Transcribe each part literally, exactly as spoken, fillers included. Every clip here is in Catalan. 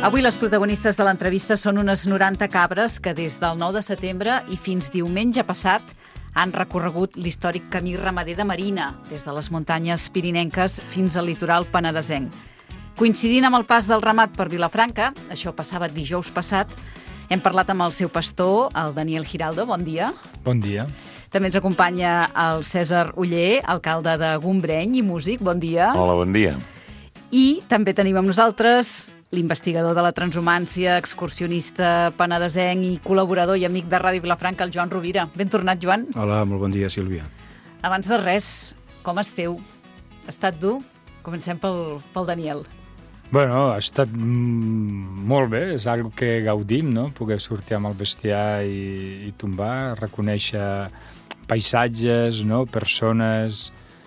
Avui les protagonistes de l'entrevista són unes noranta cabres que des del nou de setembre i fins diumenge passat han recorregut l'històric camí ramader de Marina, des de les muntanyes pirinenques fins al litoral penedesenc. Coincidint amb el pas del ramat per Vilafranca, això passava dijous passat, hem parlat amb el seu pastor, el Daniel Giraldo. Bon dia. Bon dia. També ens acompanya el Cèsar Oller, alcalde de Gombreny i músic. Bon dia. Hola, bon dia. I també tenim amb nosaltres l'investigador de la transhumància, excursionista penedesenc i col·laborador i amic de Ràdio Vilafranca, el Joan Rovira. Ben tornat, Joan. Hola, molt bon dia, Sílvia. Abans de res, com esteu? Ha estat dur? Comencem pel, pel Daniel. Bueno, ha estat mm, molt bé, és algo que gaudim, no? Poder sortir amb el bestiar i, i tombar, reconèixer paisatges, no? Persones.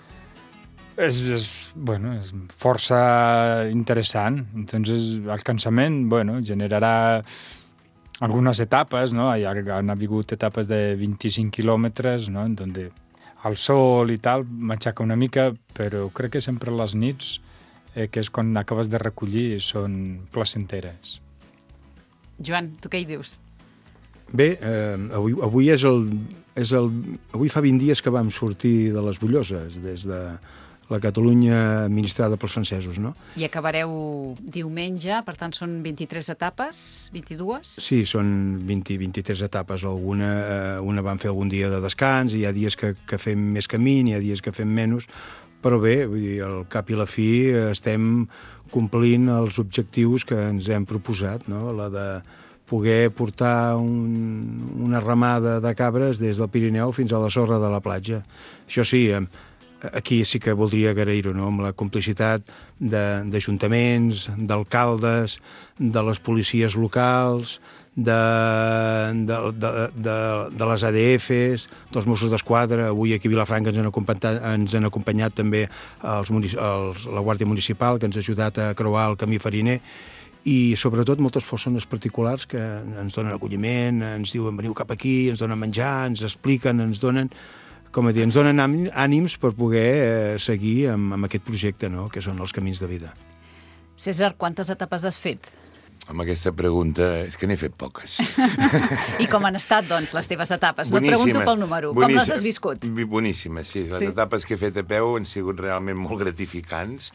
És, és, bueno, és força interessant. Entonces, el cansament, bueno, generarà algunes etapes, no? Hi han hagut etapes de vint-i-cinc quilòmetres, no? En donde el sol i tal m'aixeca una mica, però crec que sempre les nits, eh, que és quan acabes de recollir, són placenteres. Joan, tu què hi dius? Bé, eh, avui, avui és el, és el... Avui fa vint dies que vam sortir de les Bulloses, des de la Catalunya administrada pels francesos, no? I acabareu diumenge, per tant són vint-i-tres etapes, vint-i-dues? Sí, són vint, vint-i-tres etapes. Alguna, eh, una vam fer algun dia de descans, hi ha dies que, que fem més camí, hi ha dies que fem menys, però bé, vull dir, al cap i la fi estem complint els objectius que ens hem proposat, no? La de poder portar un, una ramada de cabres des del Pirineu fins a la sorra de la platja. Això sí, aquí sí que voldria agrair-ho, no? Amb la complicitat d'ajuntaments, d'alcaldes, de les policies locals, de, de, de, de, de les A D Fs, dels Mossos d'Esquadra. Avui aquí a Vilafranca ens han acompanyat, ens han acompanyat també els, els, la Guàrdia Municipal, que ens ha ajudat a creuar el camí fariner, i sobretot moltes persones particulars que ens donen acolliment, ens diuen veniu cap aquí, ens donen menjar, ens expliquen, ens donen... com a dir, ens donen ànims per poder eh, seguir amb, amb aquest projecte, no? Que són els camins de vida. Cèsar, quantes etapes has fet? Amb aquesta pregunta és que n'he fet poques. I com han estat, doncs, les teves etapes? No et pregunto pel número. Com les has viscut? Boníssimes, sí. Les sí. etapes que he fet a peu han sigut realment molt gratificants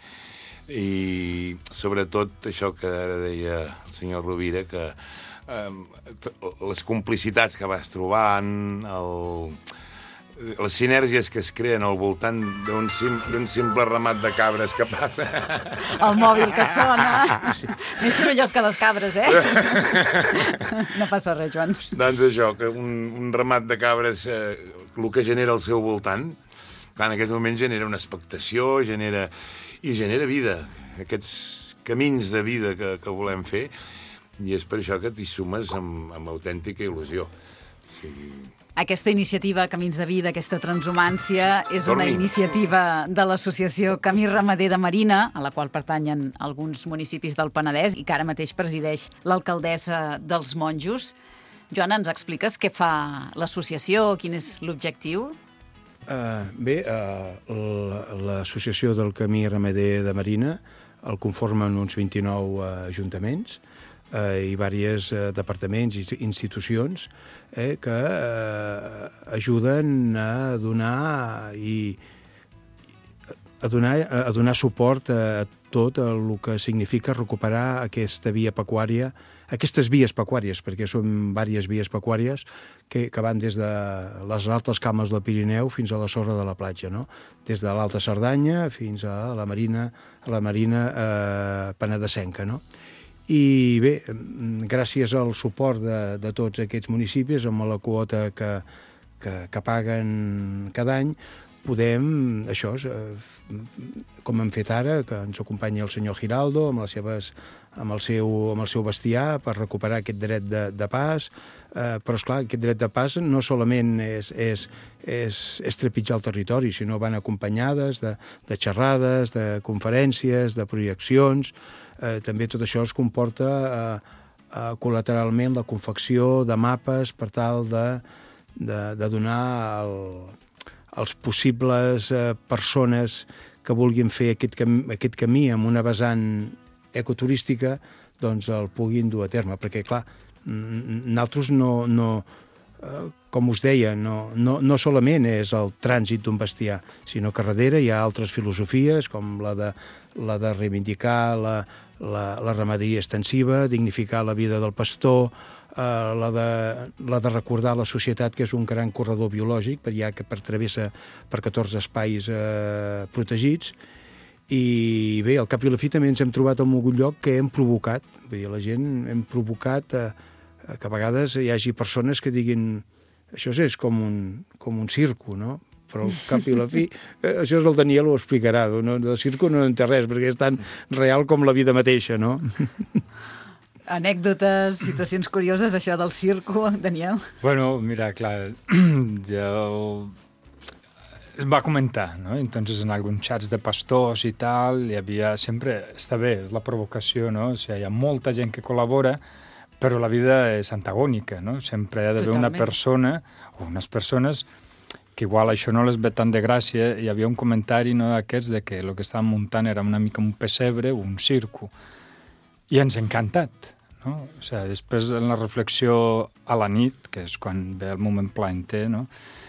i sobretot això que ara deia el senyor Rovira, que eh, les complicitats que vas trobant, el... les sinergies que es creen al voltant d'un sim, simple ramat de cabres que passa. El mòbil que sona. Sí. Més sorollós que les cabres, eh? No passa res, Joan. Doncs això, que un, un ramat de cabres, eh, el que genera al seu voltant, clar, en aquest moment genera una expectació, genera, i genera vida, aquests camins de vida que, que volem fer, i és per això que t'hi sumes amb, amb autèntica il·lusió. O sigui... Aquesta iniciativa Camins de Vida, aquesta transhumància, és una iniciativa de l'associació Camí Ramader de Marina, a la qual pertanyen alguns municipis del Penedès i que ara mateix presideix l'alcaldessa dels Monjos. Joana, ens expliques què fa l'associació, quin és l'objectiu? Uh, bé, uh, l'associació del Camí Ramader de Marina el conformen uns vint-i-nou uh, ajuntaments eh, i diversos eh, departaments i institucions eh, que eh, ajuden a donar i a donar, a donar suport a tot el que significa recuperar aquesta via pecuària, aquestes vies pecuàries, perquè són diverses vies pecuàries que, que van des de les altes cames del Pirineu fins a la sorra de la platja, no? Des de l'Alta Cerdanya fins a la Marina, a la Marina eh, penedesenca, no? I bé, gràcies al suport de, de tots aquests municipis, amb la quota que, que, que paguen cada any, podem, això, com hem fet ara, que ens acompanyi el senyor Giraldo amb, les seves, amb, el seu, amb el seu bestiar per recuperar aquest dret de, de pas, eh, però, esclar, aquest dret de pas no solament és, és, és, és trepitjar el territori, sinó van acompanyades de, de xerrades, de conferències, de projeccions. Eh, també tot això es comporta eh, eh, col·lateralment la confecció de mapes per tal de, de, de donar el, als possibles eh, persones que vulguin fer aquest camí, aquest camí amb una vessant ecoturística doncs el puguin dur a terme, perquè clar, nosaltres no, no eh, com us deia, no, no, no solament és el trànsit d'un bestiar, sinó que darrere hi ha altres filosofies, com la de, la de reivindicar la, la, la ramaderia extensiva, dignificar la vida del pastor, eh, la, de, la de recordar la societat que és un gran corredor biològic, per ja que per travessa per catorze espais eh, protegits. I bé, al cap i a la fi també ens hem trobat en algun lloc que hem provocat, vull dir, la gent hem provocat eh, que a vegades hi hagi persones que diguin això és com un, com un circo, no? Però al cap i a la fi, eh, això és el Daniel ho explicarà, no? Del circo no en té res, perquè és tan real com la vida mateixa, no? Anècdotes, situacions curioses, això del circo, Daniel? Bueno, mira, clar, jo... es va comentar, ¿no? Entonces en alguns xats de pastors i tal, hi havia sempre, està bé, és la provocació, no? O sigui, hi ha molta gent que col·labora, però la vida és antagònica, no? Sempre ha d'haver una persona, o unes persones, que igual això no les ve tant de gràcia. Hi havia un comentari, no, d'aquests, de que el que estàvem muntant era una mica un pessebre o un circo. I ens ha encantat, no? O sigui, després en la reflexió a la nit, que és quan ve el moment plaenter, no?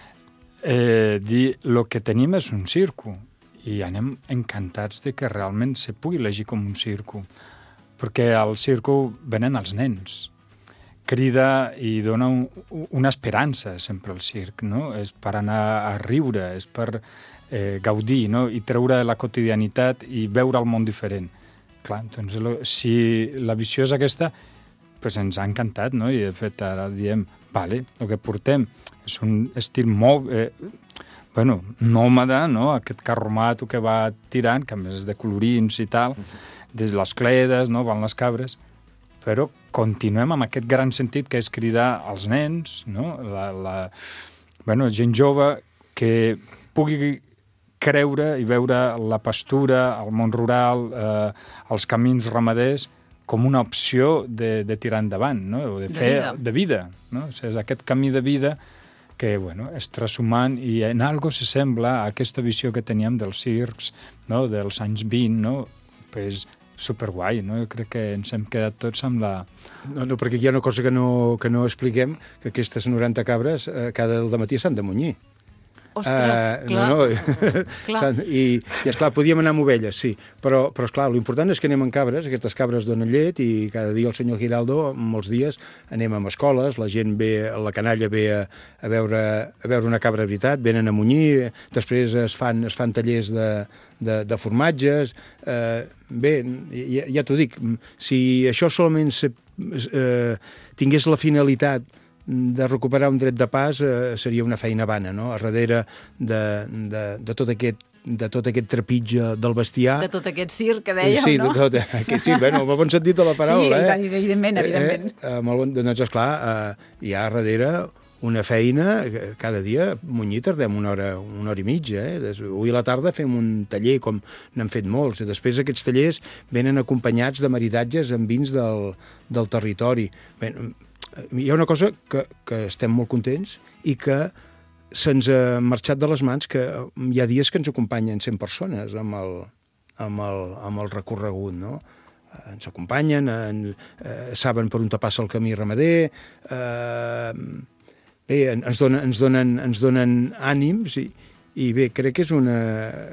Eh, dir, el que tenim és un circo i anem encantats de que realment se pugui llegir com un circo, perquè al circo venen els nens, crida i dona un, una esperança sempre al circ, no? És per anar a riure, és per eh, gaudir, no? I treure la quotidianitat i veure el món diferent. Clar, doncs, si la visió és aquesta, pues ens ha encantat, no? I de fet ara diem, vale, el que portem és un estil molt, eh, bueno, nòmada, no? Aquest carromato que va tirant, que a més és de colorins i tal, des de les cledes, no? Van les cabres, però continuem amb aquest gran sentit que és cridar als nens, no? La, la, bueno, gent jove que pugui creure i veure la pastura, el món rural, eh, els camins ramaders, com una opció de, de tirar endavant, no? O de fer de vida. De vida, no? O sigui, és aquest camí de vida que, bueno, és transhumant i en algo se sembla a aquesta visió que teníem dels circs, no? Dels anys vint, no? Pues superguai, no? Jo crec que ens hem quedat tots amb la... No, no, perquè hi ha una cosa que no, que no expliquem, que aquestes noranta cabres eh, cada dematí s'han de munyir. Ostres, uh, clar. No, no. clar. I, I, esclar, podíem anar amb ovelles, sí, però, però esclar, l'important és que anem amb cabres, aquestes cabres donen llet i cada dia el senyor Giraldo, molts dies, anem amb escoles, la gent ve, la canalla ve a, a, veure, a veure una cabra de veritat, venen a munyir, després es fan, es fan tallers de, de, de formatges, eh, bé, ja, ja t'ho dic, si això solament se, eh, tingués la finalitat de recuperar un dret de pas eh, seria una feina vana, no? A darrere de, de, de tot aquest de tot aquest trepitge del bestiar... De tot aquest circ que dèiem, sí, no? Sí, de tot aquest circ, bueno, amb el bon sentit de la paraula, sí, eh? Sí, evidentment, evidentment. Eh, eh, amb el bon... Doncs, esclar, eh, hi ha darrere una feina, cada dia munyir tardem una hora, una hora i mitja, eh? Des, avui a la tarda fem un taller, com n'han fet molts, i després aquests tallers venen acompanyats de maridatges amb vins del, del territori. Bé, hi ha una cosa que, que estem molt contents i que se'ns ha marxat de les mans, que hi ha dies que ens acompanyen cent persones amb el, amb el, amb el recorregut, no? Ens acompanyen, en, eh, saben per on te passa el camí ramader, eh, bé, ens donen, ens donen, ens donen ànims i, i bé, crec que és una...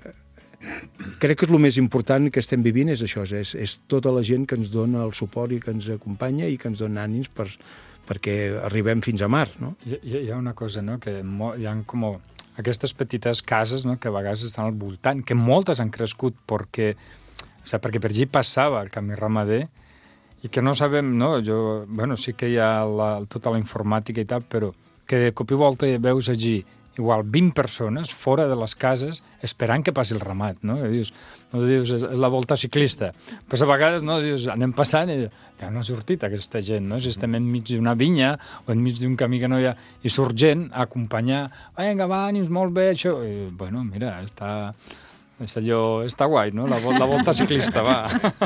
Crec que és el més important que estem vivint és això, és, és tota la gent que ens dona el suport i que ens acompanya i que ens dona ànims per, perquè arribem fins a mar, no? Hi, hi ha una cosa, no?, que hi ha com aquestes petites cases, no?, que a vegades estan al voltant, que moltes han crescut perquè, o sigui, perquè per allí passava el camí ramader i que no sabem, no? Jo, bueno, sí que hi ha la, tota la informàtica i tal, però que de cop i volta veus allí igual vint persones fora de les cases esperant que passi el ramat, no? I dius, no dius, és la volta ciclista. Però a vegades, no, dius, anem passant i ja no ha sortit aquesta gent, no? Si estem enmig d'una vinya o enmig d'un camí que no hi ha... I surt gent a acompanyar, vinga, va, ànims, molt bé, això... I, bueno, mira, està... És allò, està guai, no? La, la volta ciclista, va.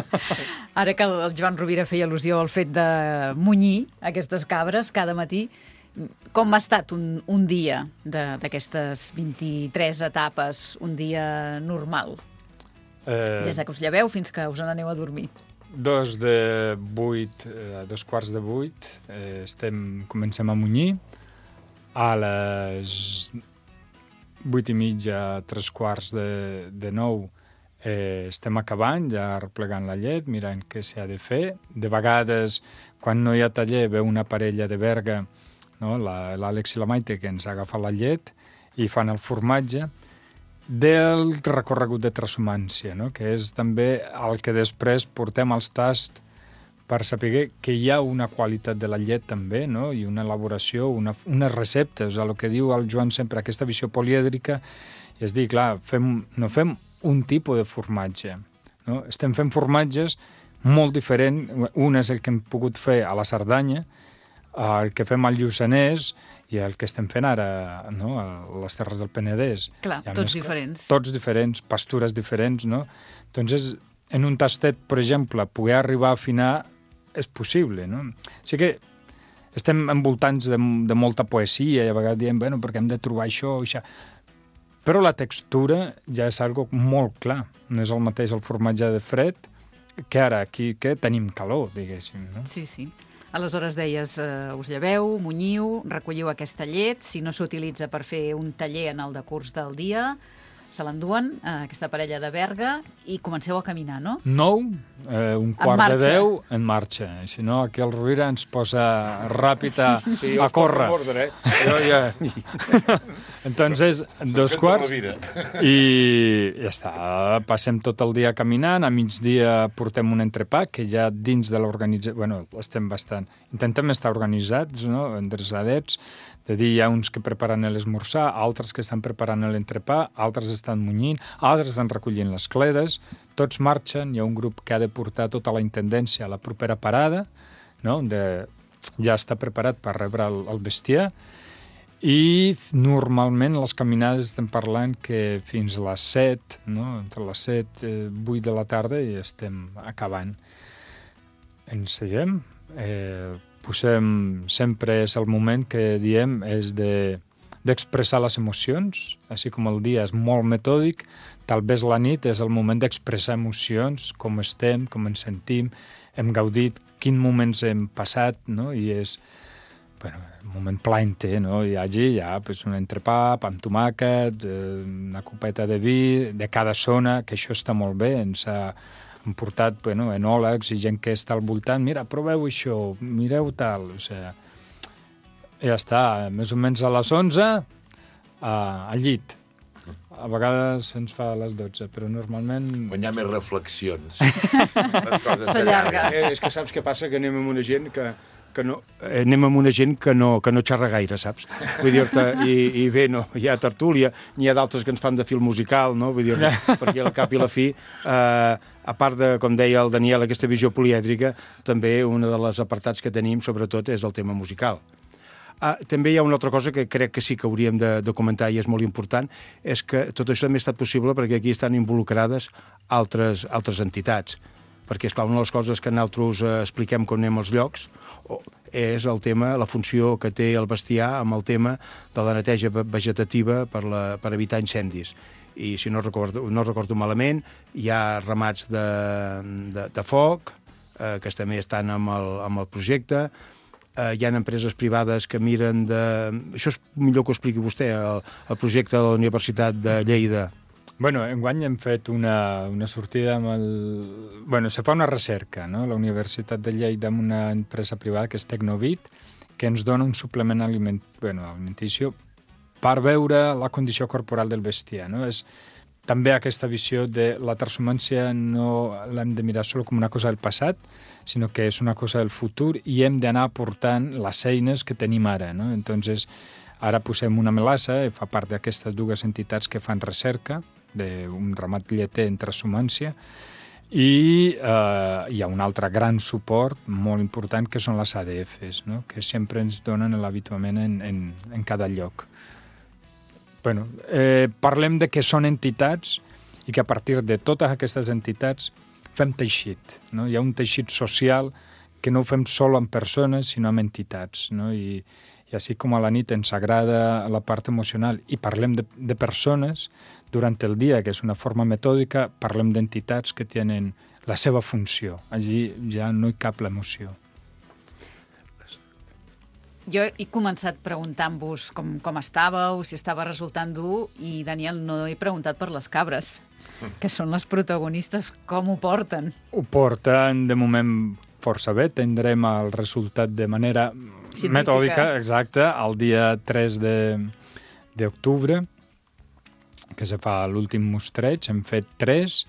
Ara que el Joan Rovira feia al·lusió al fet de munyir aquestes cabres cada matí, com ha estat un, un dia d'aquestes vint-i-tres etapes, un dia normal? Eh... Des que us lleveu fins que us n'aneu a dormir. dos de vuit, eh, dos quarts de vuit, eh, estem, comencem a munyir. A les vuit i mitja, tres quarts de, de nou, eh, estem acabant, ja replegant la llet, mirant què s'ha de fer. De vegades, quan no hi ha taller, ve una parella de Berga, no? l'Àlex i la Maite, que ens agafa la llet i fan el formatge del recorregut de transhumància, no? Que és també el que després portem als tasts per saber que hi ha una qualitat de la llet també, no? I una elaboració, una, unes receptes, el que diu el Joan sempre, aquesta visió polièdrica, és dir, clar, fem, no fem un tipus de formatge, no? Estem fent formatges molt diferents, un és el que hem pogut fer a la Cerdanya, el que fem al Lluçanès i el que estem fent ara, no? A les Terres del Penedès. Clar, tots més, diferents. Tots diferents, pastures diferents, no? Doncs en un tastet, per exemple, poder arribar a afinar és possible, no? Sí que estem envoltats de, de molta poesia i a vegades diem, bueno, perquè hem de trobar això o això. Però la textura ja és algo molt clar. No és el mateix el formatge de fred que ara aquí que tenim calor, diguéssim, no? Sí, sí. Aleshores deies, eh, us lleveu, munyiu, recolliu aquesta llet, si no s'utilitza per fer un taller en el decurs del dia, se l'enduen, eh, aquesta parella de Berga, i comenceu a caminar, no? Nou, eh, un quart de deu, en marxa. I si no, aquí el Rovira ens posa ràpid a, sí, a córrer. Ordre, eh? Jo ja... Entonces, dos quarts, i ja està. Passem tot el dia caminant, a migdia portem un entrepà, que ja dins de l'organització... Bueno, estem bastant... Intentem estar organitzats, no?, endreçadets. És a dir, hi ha uns que preparen l'esmorzar, altres que estan preparant l'entrepà, altres estan munyint, altres estan recollint les cledes, tots marxen, hi ha un grup que ha de portar tota la intendència a la propera parada, no?, de, ja està preparat per rebre el, el bestiar, i normalment les caminades estem parlant que fins a les set, no?, entre les set i vuit de la tarda, i estem acabant. Ens seguem, eh, posem, sempre és el moment que diem, és de, d'expressar les emocions, així com el dia és molt metòdic, tal vez la nit és el moment d'expressar emocions, com estem, com ens sentim, hem gaudit, quins moments hem passat, no? I és, bueno, un moment plaenter, no? I allí hi ha pues, un entrepà, pa amb tomàquet, una copeta de vi, de cada zona, que això està molt bé, ens ha hem portat, bueno, enòlegs i gent que està al voltant, mira, proveu això, mireu tal, o sigui, ja està, més o menys a les onze, a, al llit. A vegades se'ns fa a les dotze, però normalment... Quan hi ha més reflexions. S'allarga. Eh, és que saps què passa? Que anem amb una gent que, que no, eh, anem amb una gent que no, que no xerra gaire, saps? Vull dir-te, i, i bé, no, hi ha tertúlia, n'hi ha d'altres que ens fan de fil musical, no? Vull dir-te, perquè al cap i la fi, eh, a part de, com deia el Daniel, aquesta visió polièdrica, també un dels apartats que tenim, sobretot, és el tema musical. Ah, també hi ha una altra cosa que crec que sí que hauríem de, de comentar i és molt important, és que tot això també ha estat possible perquè aquí estan involucrades altres, altres entitats. Perquè, esclar, una de les coses que nosaltres eh, expliquem quan anem als llocs és el tema, la funció que té el bestiar amb el tema de la neteja vegetativa per, la, per evitar incendis. I si no recordo, no recordo malament, hi ha ramats de, de, de foc, eh, que també estan amb el, amb el projecte, eh, hi ha empreses privades que miren de... Això és millor que ho expliqui vostè, el, el projecte de la Universitat de Lleida. Bueno, enguany hem fet una, una sortida amb el... Bueno, se fa una recerca, no?, la Universitat de Lleida amb una empresa privada que és Tecnovit, que ens dona un suplement aliment... bueno, alimenticio per veure la condició corporal del bestiar, no? És també aquesta visió de la transhumància no l'hem de mirar sol com una cosa del passat, sinó que és una cosa del futur i hem d'anar aportant les eines que tenim ara, no? Entonces, ara posem una melassa, i fa part d'aquestes dues entitats que fan recerca d'un ramat lleter en transhumància, i eh, hi ha un altre gran suport molt important que són les A D Fs, no?, que sempre ens donen l'habituament en, en, en cada lloc. Bueno, eh, parlem de que són entitats i que a partir de totes aquestes entitats fem teixit, no? Hi ha un teixit social que no ho fem sol amb persones, sinó amb entitats, no? I, i així com a la nit ens agrada la part emocional i parlem de, de persones, durant el dia, que és una forma metòdica, parlem d'entitats que tenen la seva funció. Allí ja no hi cap l'emoció. Jo he començat preguntant-vos com, com estàveu, si estava resultant dur, i, Daniel, no he preguntat per les cabres, que són les protagonistes, com ho porten? Ho porten, de moment, força bé. Tindrem el resultat de manera científica, metòdica, exacte, el dia tres d'octubre, que se fa l'últim mostreig. Hem fet tres.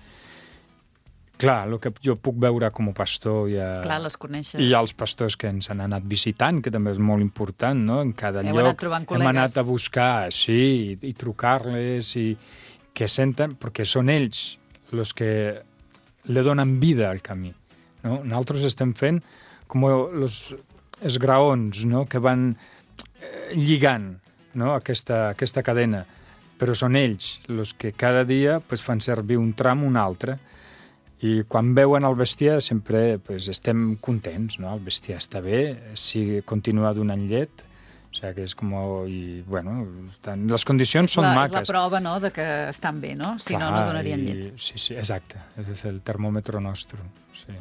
Clar, el que jo puc veure com a pastor i, a, Clar, les coneixes. i els pastors que ens han anat visitant, que també és molt important, no? En cada Heu lloc anat trobant hem col·legues. anat a buscar, sí, i, i trucar-les, i que senten, perquè són ells els que li donen vida al camí. No? Nosaltres estem fent com els esgraons, no? Que van lligant, no? aquesta, aquesta cadena, però són ells els que cada dia pues, fan servir un tram o un altre. I quan veuen el bestiar sempre pues, estem contents, no? El bestiar està bé, si continua donant llet, o sigui que és com... I, bueno, estan, les condicions és són la, maques. És la prova, no?, de que estan bé, no? Si Clar, no, no donarien i, llet. Sí, sí, exacte. És el termòmetre nostre. Sí.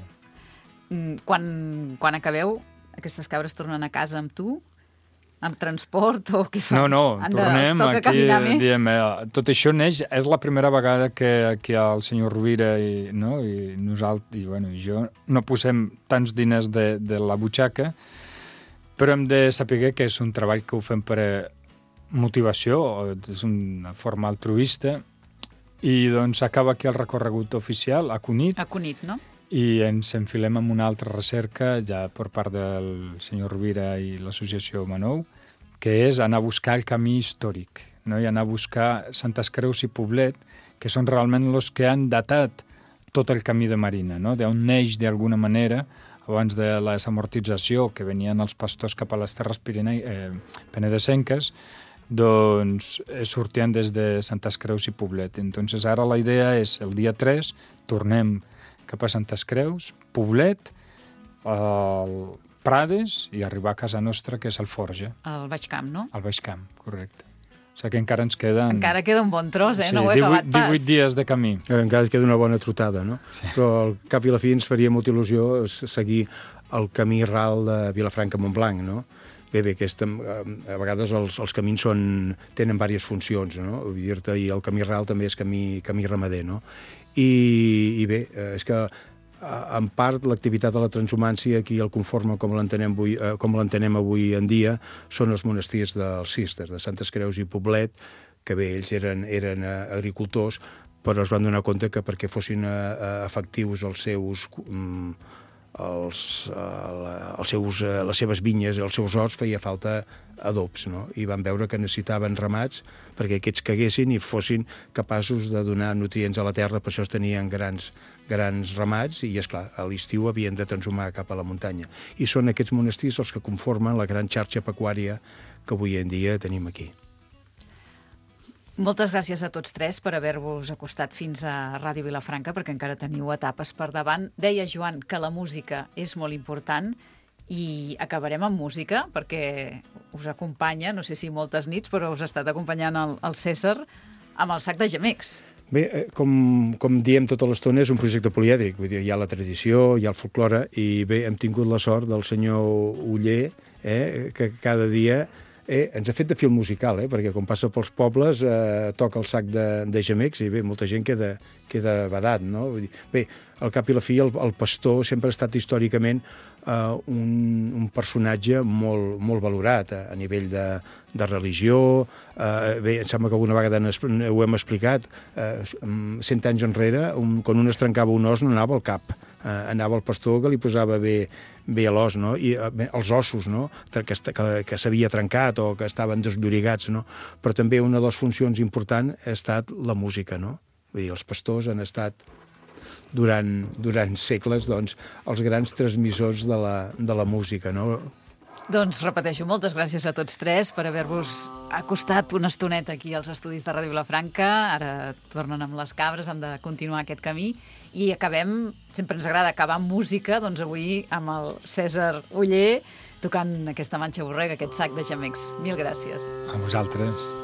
Quan, quan acabeu, aquestes cabres tornen a casa amb tu? Amb transport o què fan? No, no, Han tornem de, aquí, més? diem, eh, tot això neix, és la primera vegada que aquí el senyor Rovira i, no, i nosaltres, i, bueno, i jo, no posem tants diners de, de la butxaca, però hem de saber que és un treball que ho fem per motivació, és una forma altruista, i doncs acaba aquí el recorregut oficial, a Cunit, A Cunit, no? i ens enfilem amb una altra recerca ja per part del senyor Rovira i l'associació Manou, que és anar a buscar el camí històric, no? I anar a buscar Santes Creus i Poblet, que són realment els que han datat tot el camí de Marina, no? D'on neix d'alguna manera, abans de la desamortització, que venien els pastors cap a les terres Pirinei, eh, penedesenques, doncs sortien des de Santes Creus i Poblet. Entonces ara la idea és, el dia tres, tornem cap a Santes Creus, Poblet, el Prades i arribar a casa nostra, que és el Forja. Al Baix Camp, no? Al Baix Camp, correcte. O sigui que encara ens queden... Encara queda un bon tros, eh? Sí, No ho he acabat pas. divuit dies de camí. Encara queda una bona trotada, no? Sí. Però al cap i la fi ens faria molta il·lusió seguir el camí ral de Vilafranca-Montblanc, no? Bé, bé, aquesta, a vegades els, els camins són, tenen diverses funcions, no? Vull dir-te, i el camí ral també és camí, camí ramader, no? I, i bé, és que en part l'activitat de la transhumància aquí el conforma com l'entenem avui, com l'entenem avui en dia són els monestirs dels Císters, de Santes Creus i Poblet, que bé, ells eren, eren agricultors, però es van donar compte que perquè fossin efectius els seus... Els, els seus, les seves vinyes, els seus horts, feia falta adobs, no? I van veure que necessitaven ramats perquè aquests caguessin i fossin capaços de donar nutrients a la terra, per això es tenien grans, grans ramats i, esclar, a l'estiu havien de transhumar cap a la muntanya. I són aquests monestirs els que conformen la gran xarxa pecuària que avui en dia tenim aquí. Moltes gràcies a tots tres per haver-vos acostat fins a Ràdio Vilafranca, perquè encara teniu etapes per davant. Deia Joan que la música és molt important i acabarem amb música, perquè us acompanya, no sé si moltes nits, però us ha estat acompanyant el, el César amb el sac de gemecs. Bé, com, com diem tota l'estona, és un projecte polièdric, vull dir, hi ha la tradició, hi ha el folklore, i bé, hem tingut la sort del senyor Oller, eh, que cada dia... Eh, ens ha fet de fil musical, eh, perquè quan passa pels pobles eh, toca el sac de, de gemecs i bé, molta gent queda, queda badat, no? Vull dir, bé, al cap i la fi, el, el pastor sempre ha estat històricament eh, un, un personatge molt, molt valorat a, a nivell de, de religió. Eh, bé, em sembla que alguna vegada ho hem explicat. Eh, cent anys enrere, un, quan un es trencava un os no anava al cap. Eh, anava el pastor que li posava bé, bé a l'os, no? I eh, els ossos, no? Que, que, que s'havia trencat o que estaven desllorigats, no? Però també una de les funcions importants ha estat la música, no? Vull dir, els pastors han estat durant, durant segles, doncs, els grans transmissors de la, de la música, no? Doncs repeteixo, moltes gràcies a tots tres per haver-vos acostat una estoneta aquí als estudis de Ràdio Vilafranca. Ara tornen amb les cabres, han de continuar aquest camí. I acabem, sempre ens agrada acabar amb música, doncs avui amb el César Oller tocant aquesta manxa borrega, aquest sac de gemecs. Mil gràcies. A vosaltres.